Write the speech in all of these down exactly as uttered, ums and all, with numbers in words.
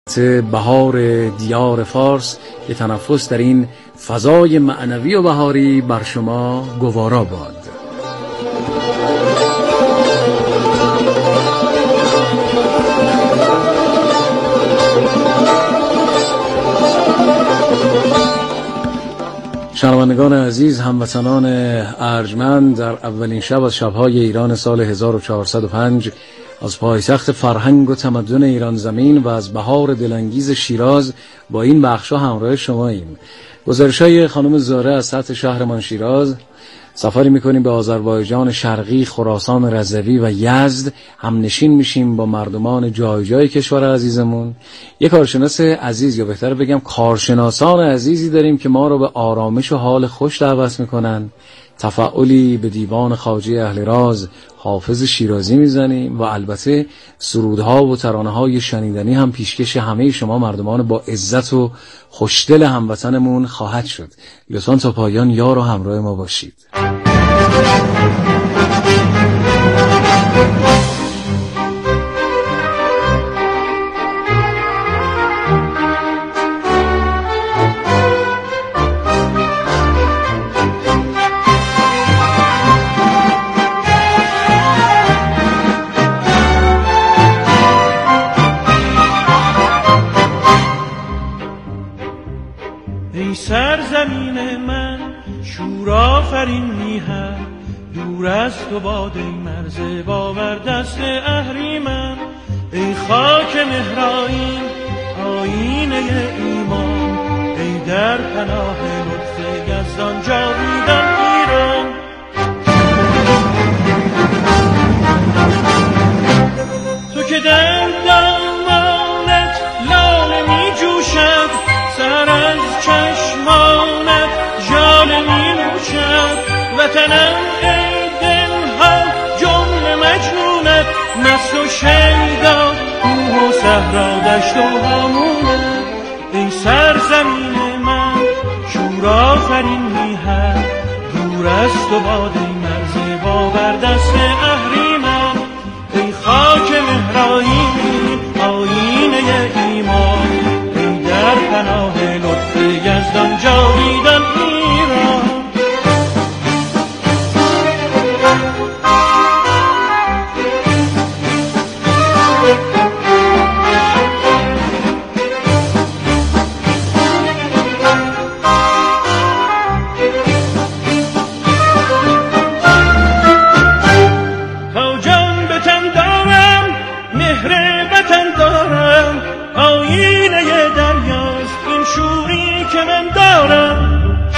بهار دیار فارس که تنفس در این فضای معنوی و بهاری بر شما گوارا باد. شنوندگان عزیز، هموطنان ارجمند، در اولین شب از شب‌های ایران سال هزار و چهارصد و پنج از پایتخت فرهنگ و تمدن ایران زمین و از بهار دلانگیز شیراز با این بخشا همراه شماییم. گزارش‌های خانم زاره از سطح شهرمان شیراز. سفری می‌کنیم به آذربایجان شرقی، خراسان رضوی و یزد. همنشین میشیم با مردمان جای جای کشور عزیزمون. یک کارشناس عزیز، یا بهتر بگم کارشناسان عزیزی داریم که ما رو به آرامش و حال خوش دعوت می‌کنن. تفاعلی به دیوان خواجه اهل راز حافظ شیرازی میزنیم و البته سرودها و ترانه‌های شنیدنی هم پیشکش همه شما مردمان با عزت و خوشدل هموطنمون خواهد شد. لطفاً تا پایان یار و همراه ما باشید. سرزمین من شور آفرین میهن، دور از تو باد ای مرز باور دست اهریمن. ای خاک مهرائین آیینه ایمان، ای در پناه لطف یزدان جاویدان ایران. تو که در دامانت لاله می جوشد، سر از چشمانت ژاله می نوشد. وطنم ای دلها جمله مجنونت، مست و شیدا کوه و صحرا دشت و هامونت. ای سرزمین من شور آفرین میهن، دور از تو باد ای مرز باور دست اهریمن. ای خاک مهرائین آیینه ایمان، ای در پناه لطف یزدان جاویدان ایران. تا جان به تن دارم مهر وطن دارم، آیینه دریاست این شوری که من دارم.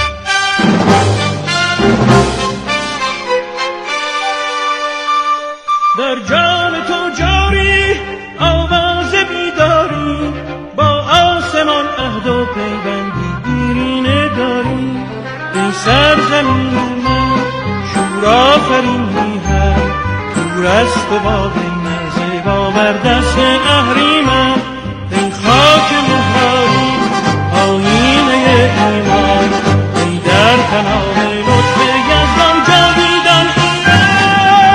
در جان تو جاری آواز بیداری، با آسمان عهد و پیوندی دیرینه داری. ای سرزمین من شور آفرین میهن، دور از تو باد ای مرز باور دست اهریمن. ای خاک مهرائین آیینه ایمان، ای در پناه لطف یزدان جاویدان ایران.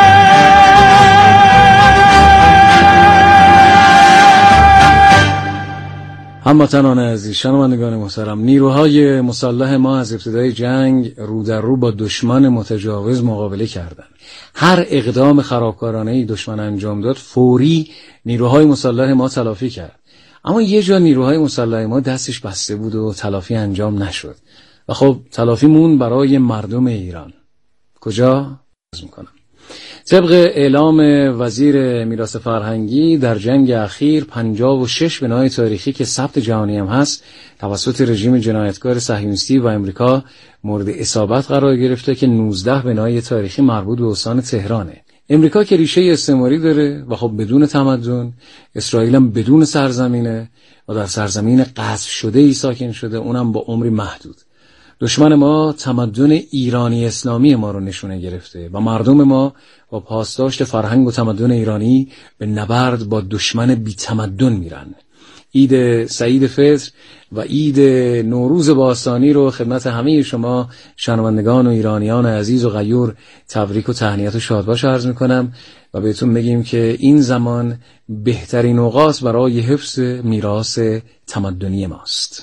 هموطنان عزیز، شنوندگان محترم، نیروهای مسلح ما از ابتدای جنگ رو در رو با دشمن متجاوز مقابله کردند. هر اقدام خرابکارانه‌ای دشمن انجام داد فوری نیروهای مسلح ما تلافی کرد. اما یه جا نیروهای مسلح ما دستش بسته بود و تلافی انجام نشد و خب تلافی مون برای مردم ایران. کجا؟ عرض میکنم. طبق اعلام وزیر میراث فرهنگی، در جنگ اخیر پنجاه و شش بنای تاریخی که ثبت جهانی هم هست توسط رژیم جنایتکار صهیونیستی و امریکا مورد اصابت قرار گرفته که نوزده بنای تاریخی مربوط به استان تهرانه. امریکا که ریشه استعماری داره و خب بدون تمدن، اسرائیل هم بدون سرزمینه و در سرزمین غصب شده ای ساکن شده، اونم با عمری محدود. دشمن ما تمدن ایرانی اسلامی ما رو نشونه گرفته و مردم ما با پاسداشت فرهنگ و تمدن ایرانی به نبرد با دشمن بی تمدن میرن. عید سعید فطر و عید نوروز باستانی رو خدمت همه شما شنوندگان و ایرانیان عزیز و غیور تبریک و تهنیت و شادباش عرض میکنم و بهتون میگیم که این زمان بهترین اوقات برای حفظ میراث تمدنی ماست.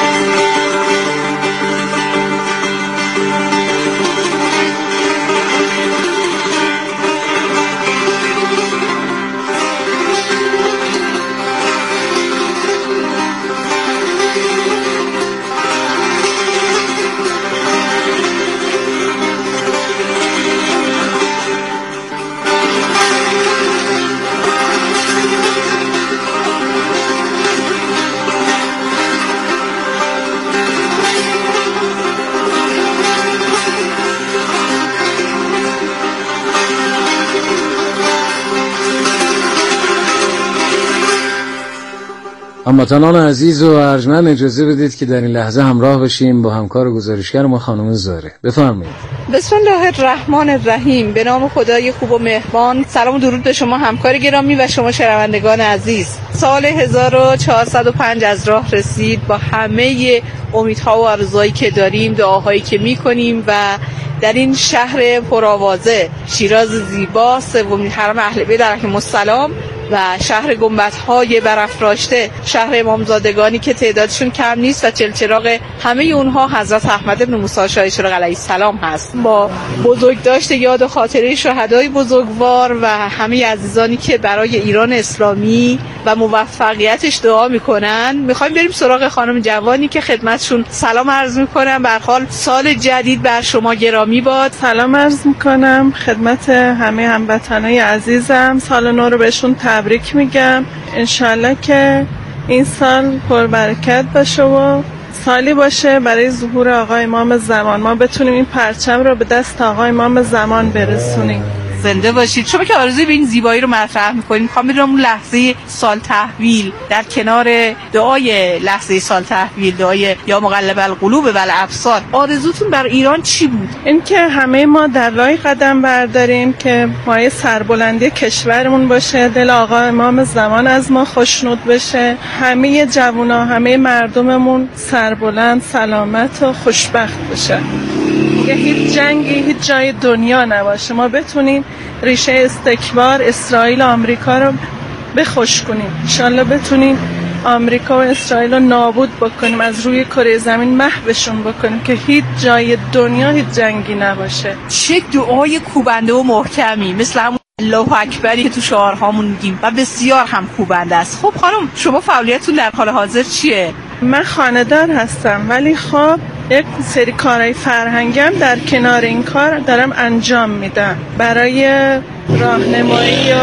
هموطنان عزیز و ارجمند اجازه بدید که در این لحظه همراه بشیم با همکار گزارشگر ما خانم زهره. بفرمایید. بسم الله الرحمن الرحیم. به نام خدای خوب و مهربان. سلام و درود به شما همکار گرامی و شما شنوندگان عزیز. سال هزار و چهارصد و پنج از راه رسید با همه امیدها و آرزوهایی که داریم، دعاهایی که میکنیم و در این شهر پرآوازه شیراز زیبا، سومین حرم اهل بیت علیهم السلام و شهر گنبدهای برافراشته، شهر امامزادگانی که تعدادشون کم نیست و چلچراغ همه اونها حضرت احمد بن موسی شاه اشراق علیه السلام هست. با بزرگداشت یاد و خاطره شهدای بزرگوار و همه عزیزانی که برای ایران اسلامی و موفقیتش دعا میکنن، میخوایم بریم سراغ خانم جوانی که خدمتشون سلام عرض میکنم. به هر حال سال جدید بر شما گرامی باد. سلام عرض میکنم خدمت همه هموطنای عزیزم. سال نو رو بهشون تبریک میگم. انشالله که این سال پربرکت باشه و سالی باشه برای ظهور آقا امام زمان. ما بتونیم این پرچم رو به دست آقا امام زمان برسونیم. زنده باشید. شما که آرزوی به این زیبایی رو مطرح می‌کنید، می‌خوام بدونم اون لحظه سال تحویل در کنار دعای لحظه سال تحویل، دعای یا مقلب القلوب و الابصار، آرزوتون بر ایران چی بود؟ این که همه ما در راه قدم برداریم که مایه سربلندی کشورمون باشه، دل آقا امام زمان از ما خوشنود بشه، همه جوونا، همه مردممون سربلند، سلامت و خوشبخت بشه. دیگه هیچ جنگی هیچ جای دنیا نباشه، ما بتونیم ریشه استکبار اسرائیل و آمریکا رو بخوش کنیم. انشالله بتونیم آمریکا و اسرائیل رو نابود بکنیم، از روی کره زمین محوشون بکنیم که هیچ جای دنیا هیچ جنگی نباشه. چه دعای کوبنده و محکمی، مثل همون الله اکبری که تو شعارهامون میگیم و بسیار هم کوبنده است. خب خانم، شما فعالیتتون در حال حاضر چیه؟ من خانه‌دار هستم، ولی خب یک سری کارهای فرهنگی هم در کنار این کار دارم انجام میدم برای راهنمایی و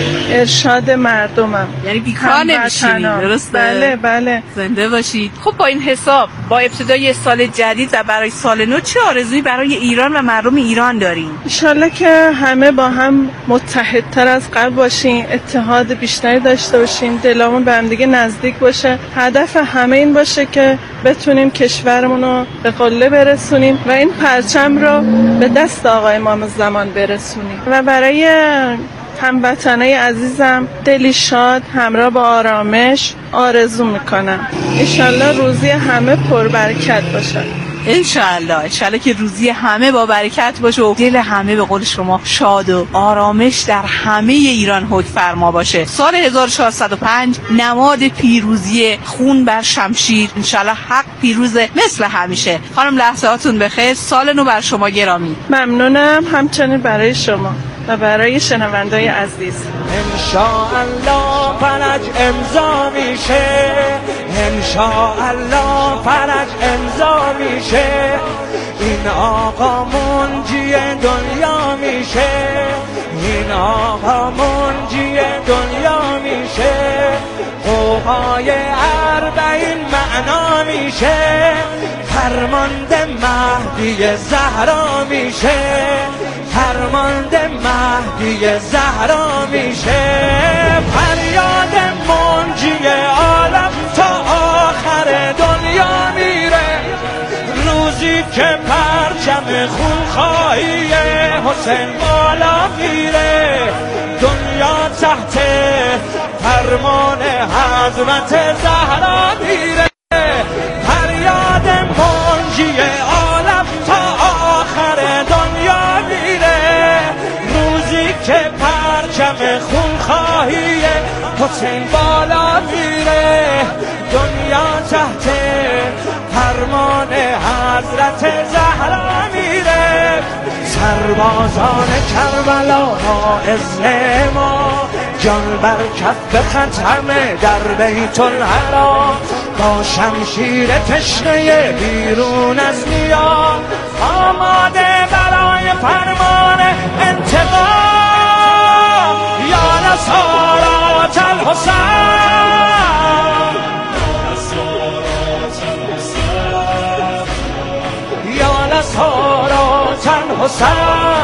ارشاد مردمم. یعنی بیکار نمیشینید، درسته؟ بله بله. زنده باشید. خب با این حساب، با ابتدای سال جدید و برای سال نو چه آرزویی برای ایران و مردم ایران دارین؟ انشالله که همه با هم متحدتر از قبل باشیم، اتحاد بیشتری داشته باشیم، دلمون به هم دیگه نزدیک باشه. هدف همه این باشه که بتونیم کشورمون رو به قله برسونیم و این پرچم رو به دست آقا امام زمان برسونیم. و برای هموطنای عزیزم دلی شاد همراه با آرامش آرزو میکنم. انشالله روزی همه پربرکت باشه. انشالله انشالله که روزی همه با برکت باشه و دل همه به قول شما شاد و آرامش در همه ایران حکم فرما باشه. سال هزار و چهارصد و پنج نماد پیروزی خون بر شمشیر. انشالله حق پیروزه مثل همیشه. خانم لحظاتون بخیر. سال نو بر شما گرامی. ممنونم، همچنین برای شما و برای شنوندای عزیز. انشاءالله فرج امضا میشه، انشاءالله فرج امضا میشه، این آقا منجی دنیا میشه، این آقا منجی دنیا میشه، قوهای اربعین معنا میشه، فرمانده مهدی زهرا میشه، فرمانده مهدی زهرا میشه، فریاد منجی عالم تا آخر دنیا میره، روزی که پرچم خونخواهی حسین بالا میره، دنیا تحت فرمان حضرت زهرا میره، فریاد منجی عالم تا آخر دنیا میره، روزی که پرچم خونخواهی حسین بالا میره، دنیا تحت فرمان حضرت زهرا میره، سربازان کربلا با اذن ما جان بر کف ختم در بیت الحرام، با شمشیر تشنه بیرون از نیام آماده برای فرمان انتقام. یا نصارات الحسین، یا نصارات الحسین،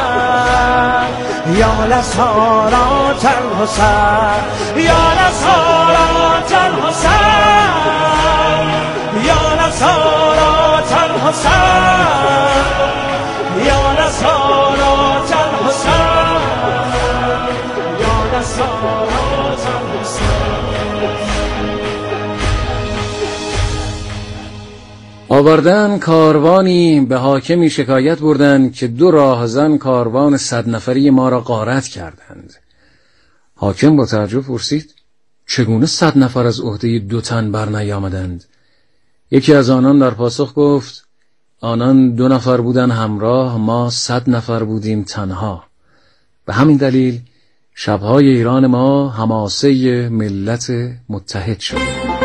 یا نصارات الحسین، یا نصارات الحسین، یا نصارات الحسین، یا نصارات الحسین، یا نصارات الحسین. آوردن کاروانی به حاکمی شکایت بردند که دو راهزن کاروان صد نفری ما را غارت کردند. حاکم با تعجب پرسید چگونه صد نفر از عهده دو تن بر نیامدند؟ یکی از آنان در پاسخ گفت آنان دو نفر بودن همراه، ما صد نفر بودیم تنها. به همین دلیل شبهای ایران ما حماسه ملت متحد شد.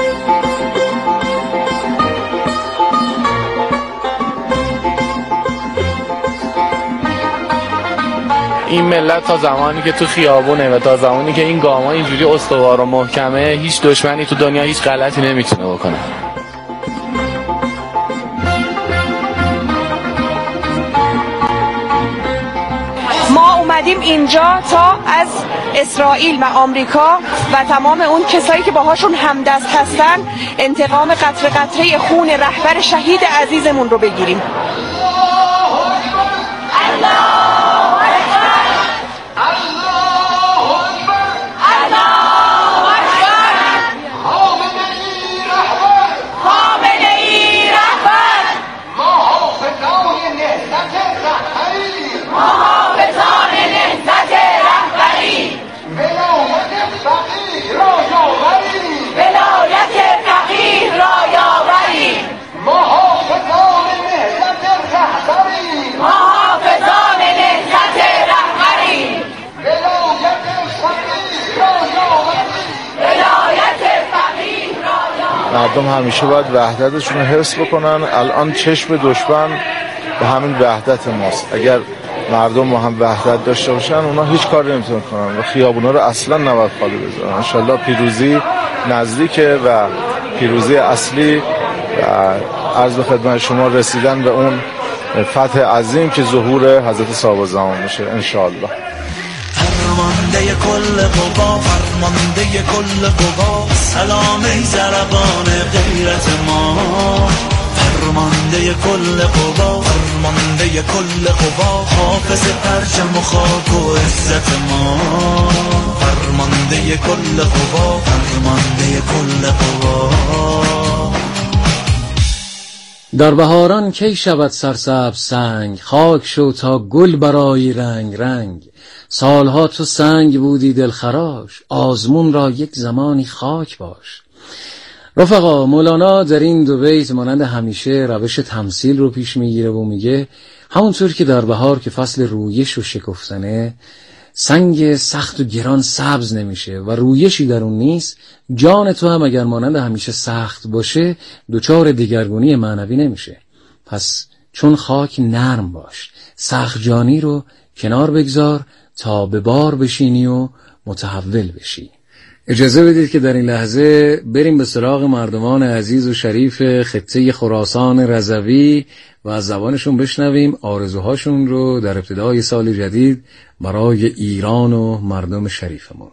این ملت تا زمانی که تو خیابونه و تا زمانی که این گاما اینجوری استوار و محکمه، هیچ دشمنی تو دنیا هیچ غلطی نمیتونه بکنه. ما اومدیم اینجا تا از اسرائیل و آمریکا و تمام اون کسایی که باهاشون همدست هستن انتقام قطره قطره خون رهبر شهید عزیزمون رو بگیریم. مردم همیشه باید وحدتشون رو حفظ بکنن. الان چشم دشمن به همین وحدت ماست. اگر مردم با هم وحدت داشته باشن اونا هیچ کاری نمیتونن کنن و خیابونا رو اصلا نباید خالی بذارن. انشالله پیروزی نزدیکه و پیروزی اصلی عرض به خدمت شما رسیدن به اون فتح عظیم که ظهور حضرت صاحب زمان میشه انشالله. فرمانده کل قوا، فرمانده کل قوا، سلام ای زربان غیرت ما. فرمانده کل قوا، فرمانده کل قوا، حافظ پرچم و خاک و عزت ما. فرمانده کل قوا، فرمانده کل قوا. در بهاران کی شود سرسبز سنگ، خاک شو تا گل برای رنگ رنگ. سالها تو سنگ بودی دلخراش، آزمون را یک زمانی خاک باش. رفقا، مولانا در این دو بیت مانند همیشه روش تمثیل رو پیش میگیره و میگه همونطور که در بهار که فصل رویش و شکفتنه، سنگ سخت و گران سبز نمیشه و رویشی در اون نیست، جان تو هم اگر مانند همیشه سخت باشه دوچار دیگرگونی معنوی نمیشه. پس چون خاک نرم باش، سخت جانی رو کنار بگذار تا به بار بشینی و متحول بشی. اجازه بدید که در این لحظه بریم به سراغ مردمان عزیز و شریف خطه خراسان رضوی و از زبانشون بشنویم آرزوهاشون رو در ابتدای سال جدید برای ایران و مردم شریفمون.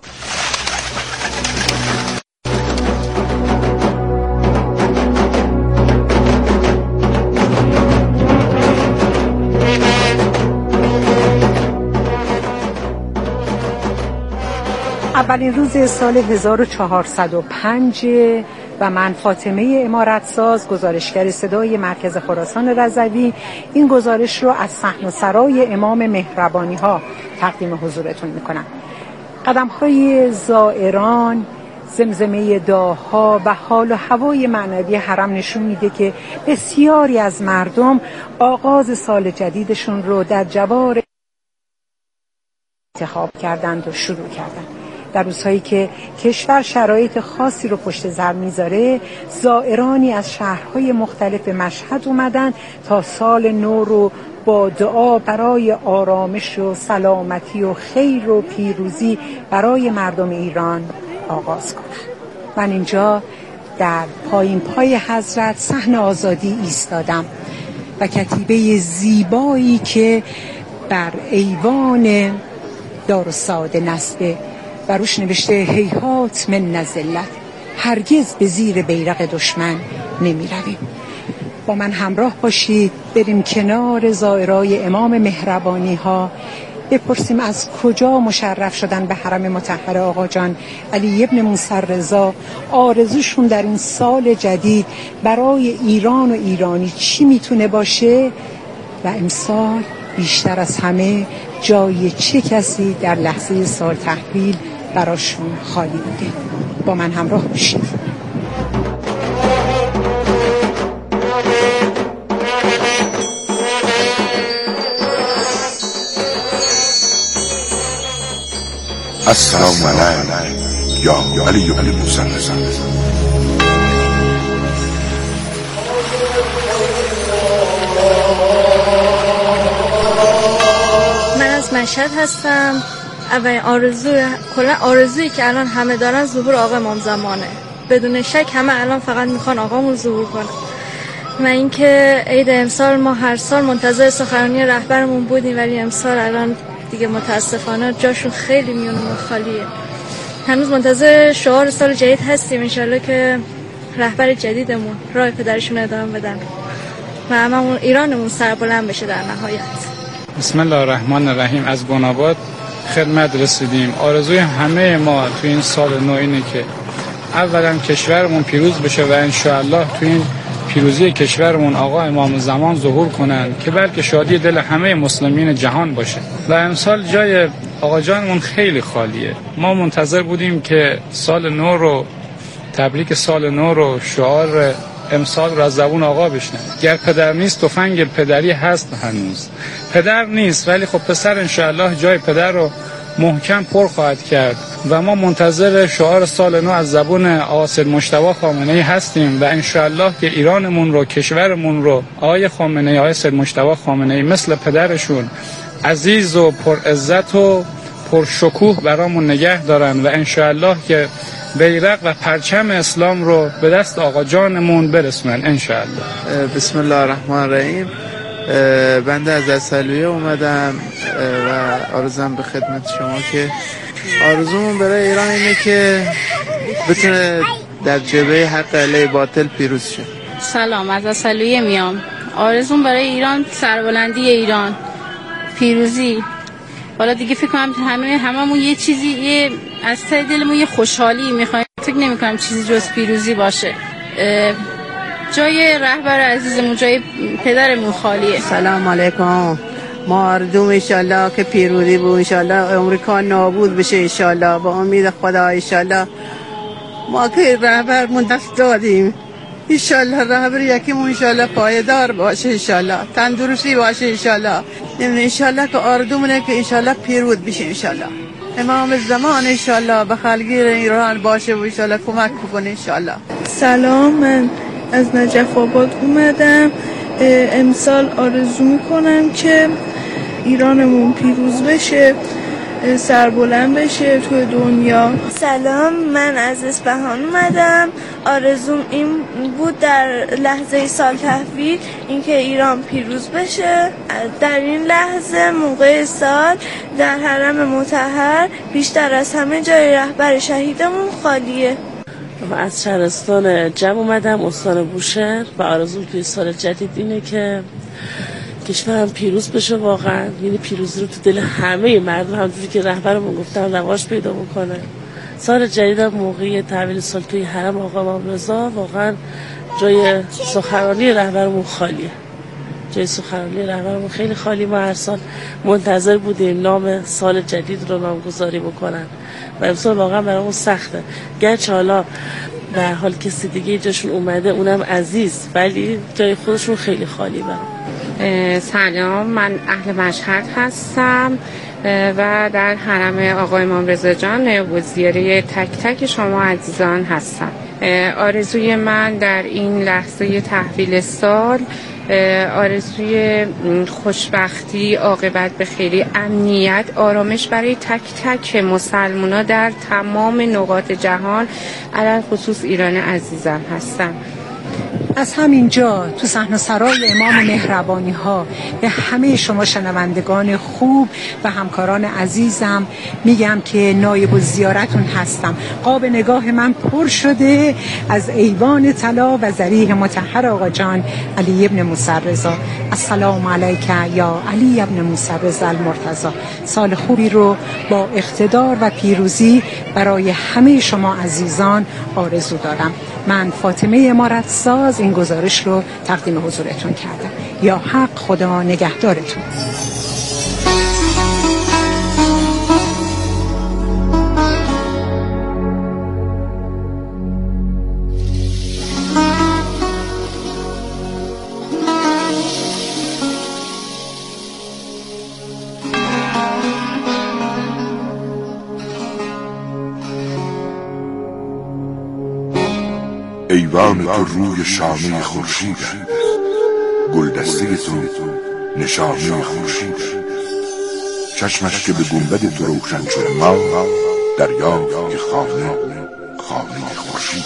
اولین روز سال هزار و چهارصد و پنج و من فاطمه امارتساز، گزارشگر صدای مرکز خراسان رضوی، این گزارش رو از صحن و سرای امام مهربانی ها تقدیم حضورتون میکنم. قدم های زائران، زمزمه دعاها و حال و هوای معنوی حرم نشون میده که بسیاری از مردم آغاز سال جدیدشون رو در جوار انتخاب کردند و شروع کردند. در روزهایی که کشور شرایط خاصی رو پشت سر میذاره، زائرانی از شهرهای مختلف مشهد اومدن تا سال نو رو با دعا برای آرامش و سلامتی و خیر و پیروزی برای مردم ایران آغاز کنن. من اینجا در پایین پای حضرت صحن آزادی ایستادم و کتیبه زیبایی که بر ایوان دارالسعاده نصبه و روش نوشته هیهات من نزلت، هرگز به زیر بیرق دشمن نمی رویم. با من همراه باشید، بریم کنار زائرای امام مهربانی ها، بپرسیم از کجا مشرف شدن به حرم مطهر آقا جان علی ابن موسی رضا، آرزوشون در این سال جدید برای ایران و ایرانی چی میتونه باشه و امسال بیشتر از همه جای چه کسی در لحظه سال تحویل براشون خالی بوده. با من همراه باشید. السلام علیکم یا علی ابن موسی رضا. من از مشهد هستم. اولین آرزوی کلا آرزویی که الان همه دارن ظهور آقا امام زمانه. بدون شک همه الان فقط میخوان آقامون ظهور کنه. و اینکه عید امسال ما هر سال منتظر سخنرانی رهبرمون بودیم، ولی امسال الان دیگه متاسفانه جاشون خیلی میونمون خالیه. هنوز منتظر شعار سال جدید هستیم، انشالله که رهبر جدیدمون راه پدرشون ادامه بدن و هممون ایرانمون سربلند بشه در نهایت. بسم الله الرحمن الرحیم. از گناباد خدمت رسیدیم. آرزوی همه ما تو این سال نو اینه که اولا کشورمون پیروز بشه و انشاءالله تو این پیروزی کشورمون آقا امام زمان ظهور کنن که بلکه شادی دل همه مسلمین جهان باشه. و امسال جای آقا جانمون خیلی خالیه. ما منتظر بودیم که سال نو رو، تبریک سال نو رو، شعار امسال رو از زبون آقا بشنویم. گر پدر نیست تفنگ پدری هست هنوز. پدر نیست ولی خب پسر انشاءالله جای پدر رو محکم پر خواهد کرد و ما منتظر شعار سال نو از زبون آقا سید مجتبی خامنه‌ای هستیم و انشاءالله که ایرانمون رو، کشورمون رو آقای خامنه‌ای، آقای سید مجتبی خامنه‌ای مثل پدرشون عزیز و پر عزت و پر شکوه برامون نگه دارن و انشاءالله که بیرق و پرچم اسلام رو به دست آقا جانمون برسونن انشاءالله. بسم الله الرحمن الرحیم. بنده از اصلیه اومدم و آرزوام به خدمت شما که آرزومون برای ایران اینه که بتونه در جبهه حق علیه باطل پیروز شه. سلام، از اصلیه میام. آرزوم برای ایران سربلندی ایران، پیروزی. حالا دیگه فکر کنم همه هممون یه چیزی، یه از ته دلمون یه خوشحالی میخوایم. فکر نمی‌کنم چیزی جز پیروزی باشه. جای رهبر عزیزمون، جای پدرمون خالیه. سلام علیکم. ما آرزوم انشالله که پیروزی بود، انشالله امریکا نابود بشه، انشالله با امید خدا. انشالله ما که رهبرمون دست دادیم، انشالله رهبر یکیمون انشالله پایدار باشه، انشالله تندرستی باشه، انشالله انشالله که آرزومونه که انشالله پیروز بشه، انشالله امام زمان انشالله به خلقیر ایران باشه و انشالله کمک کنه انشالله. سلام، من از نجف آباد اومدم. امسال آرزو میکنم که ایرانمون پیروز بشه، سربلند بشه توی دنیا. سلام، من از اصفهان اومدم. آرزوم این بود در لحظه سال تحویل اینکه ایران پیروز بشه. در این لحظه موقع سال در حرم مطهر بیشتر از همه جای رهبر شهیدمون خالیه. و از شهرستان جمع اومدم، استان بوشهر، و آرزوم توی سال جدید اینه که کشورم پیروز بشه واقعا، یعنی پیروزی رو تو دل همه مردم، همونجوری که رهبرمون گفتن رواج پیدا بکنه سال جدیدم موقع تحویل سال توی حرم آقا امام رضا واقعا جای سخنرانی رهبرمون خالیه. جای سخنرانی رهبرمون خیلی خالی. ما هر سال منتظر بودیم نام سال جدید رو نامگذاری بکنن و امسال واقعا برامون سخته، گرچه حالا به هر حال کسی دیگه جاشون اومده اونم عزیز، ولی جای خودشون خیلی خالی برام. سلام، من اهل مشهد هستم و در حرم آقا امام رضا جان و زیاره تک تک شما عزیزان هستم. آرزوی من در این لحظه تحویل سال آرزوی خوشبختی، عاقبت به خیری، امنیت، آرامش برای تک تک مسلمان‌ها در تمام نقاط جهان، علل خصوص ایران عزیزم هستم. از همینجا تو صحنه‌سرای امام مهربانی ها به همه شما شنوندگان خوب و همکاران عزیزم میگم که نایب الزیارتون هستم. قاب نگاه من پر شده از ایوان طلا و ضریح مطهر آقا جان علی ابن موسی رضا. السلام علیک یا علی ابن موسی رضا المرتضی. سال خوبی رو با اقتدار و پیروزی برای همه شما عزیزان آرزو دارم. من فاطمه امارت ساز این گزارش رو تقدیم حضورتون کردم. یا حق خدا نگهدارتون. ایوان تو روی شانه خورشید، گلدسته تو نشانه خورشید، چشمش که به گنبد تو روشن شد ما دریای خانه خانه خورشید.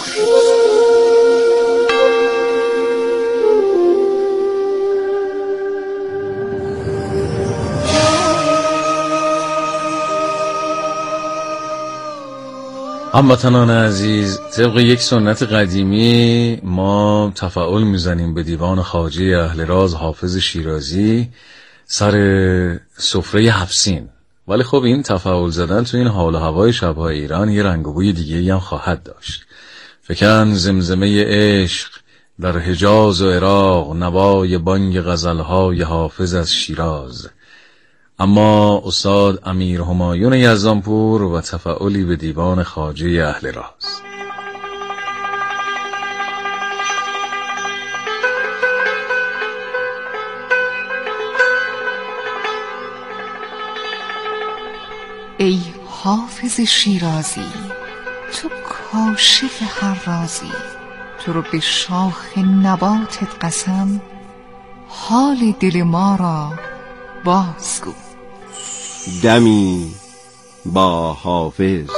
هموطنان عزیز، طبق یک سنت قدیمی ما تفاعل میزنیم به دیوان خواجه اهل راز حافظ شیرازی سر سفره هفسین. ولی خب این تفاعل زدن تو این حال و هوای شبهای ایران یه رنگ و بوی دیگه هم خواهد داشت. فکن زمزمه عشق در حجاز و عراق، نوای بانگ غزلهای حافظ از شیراز. اما استاد امیر همایون یزدانپور و تفاعلی به دیوان خواجه اهل راز. ای حافظ شیرازی، تو کاشف هر رازی، تو رو به شاخ نباتت قسم، حال دل ما را بازگو. دمی با حافظ.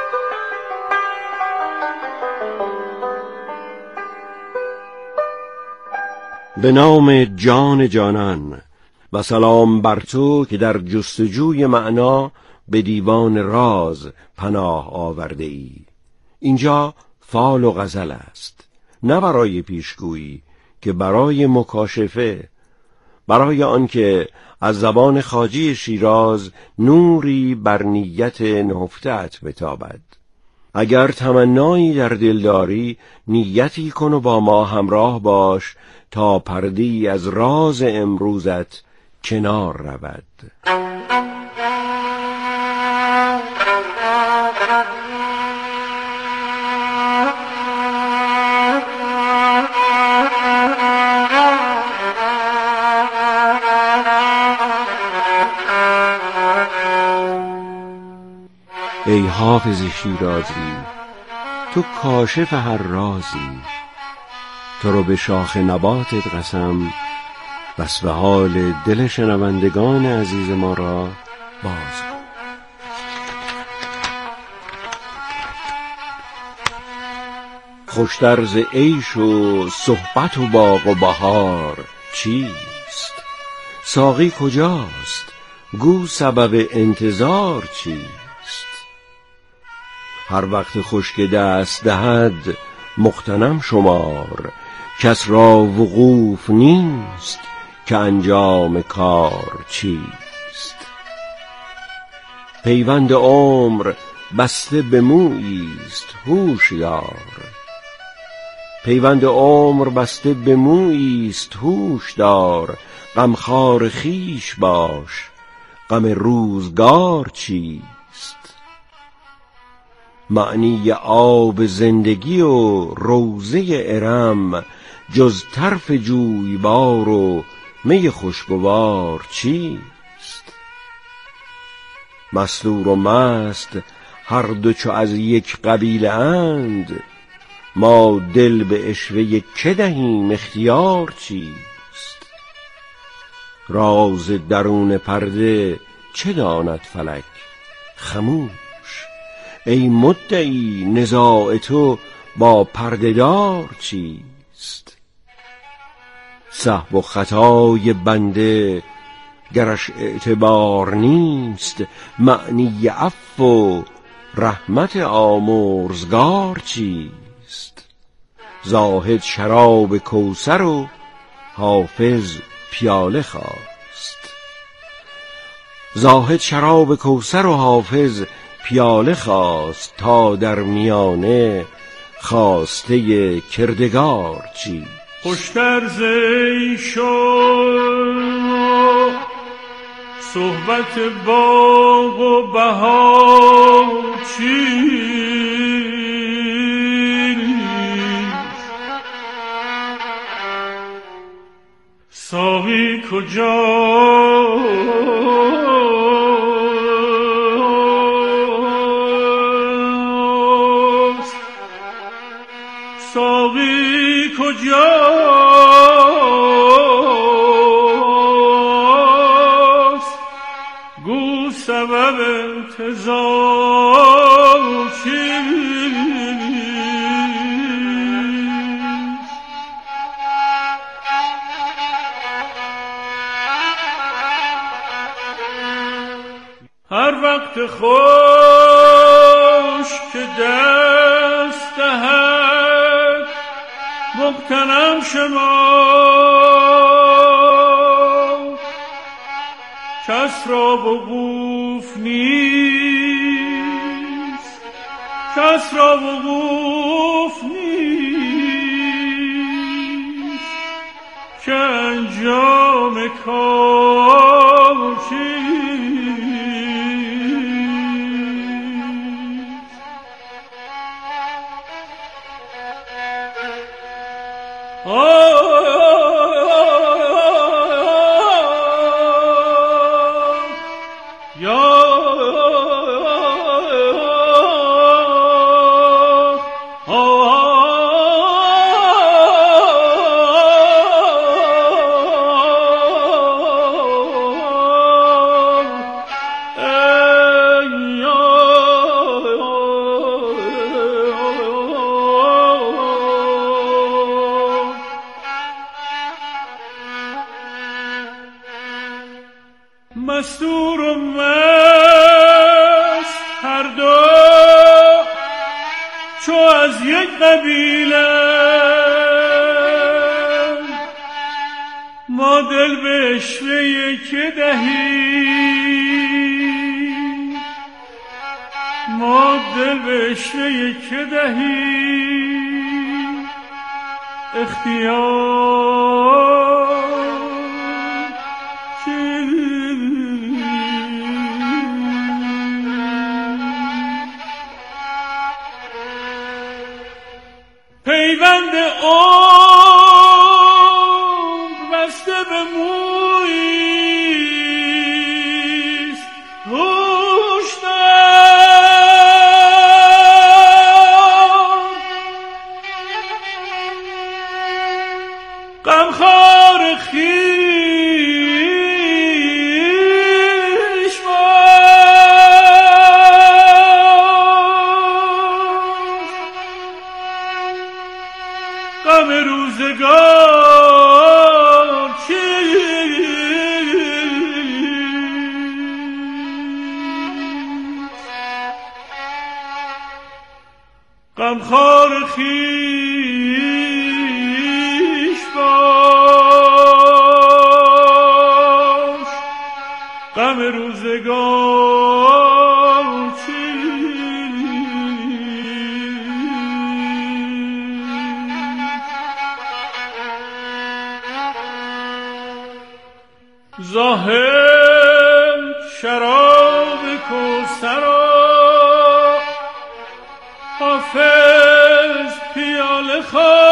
به نام جان جانان و سلام بر تو که در جستجوی معنا به دیوان راز پناه آورده ای. اینجا فال و غزل است، نه برای پیشگویی که برای مکاشفه، برای آنکه از زبان خواجه شیراز نوری بر نیت نهفته‌ات بتابد. اگر تمنایی در دل داری، نیتی کن و با ما همراه باش تا پرده‌ای از راز امروزت کنار رود. ای حافظ شیرازی، تو کاشف هر رازی، تو رو به شاخ نباتت قسم، بس به حال دل شنوندگان عزیز ما را بازگو. خوشتر ز عیش و صحبت و باغ و بهار چیست؟ ساقی کجاست؟ گو سبب انتظار چیست؟ هر وقت خشک دست دهد مغتنم شمار، کس را وقوف نیست که انجام کار چیست. پیوند عمر بسته به موییست هوشیار. پیوند عمر بسته به موییست هوش دار. غمخوار خویش باش غم روزگار چیست؟ معنی آب زندگی و روضه ارم جز طرف جویبار و می خوشگوار چیست؟ مستور و مست هر دو چو از یک قبیله اند، ما دل به عشوه که دهیم اختیار چیست؟ راز درون پرده چه داند فلک خموش، ای مدعی نزاع تو با پردهدار چیست؟ سهو و خطای بنده گرش اعتبار نیست، معنی عفو و رحمت آمرزگار چیست؟ زاهد شراب کوثر و حافظ پیاله خواست. زاهد شراب کوثر و حافظ پیاله خواست، تا در میانه خواسته کردگار چیست؟ خوشتر زی شد صحبت باغ و بهار چیست؟ ساقی کجاست؟ ساقی کجاست؟ گو سبب انتظار چیست؟ هر وقت خوش که دست دهد مغتنم شما، کس را وقوف نیست، کس را وقوف نیست، که انجام کار چیست؟ مستور و مست هر دو چو از یک قبیله، ما دل به عشوه که دهیم، ما دل به عشوه که دهیم اختیار پیوند عمر بسته به موییست هوش دار. غمخوار خویش غم روزگار چیست؟ غمخوار خویش باش غم روزگار چیست؟ زاهد شراب کوثرا، حافظ پیاله خواه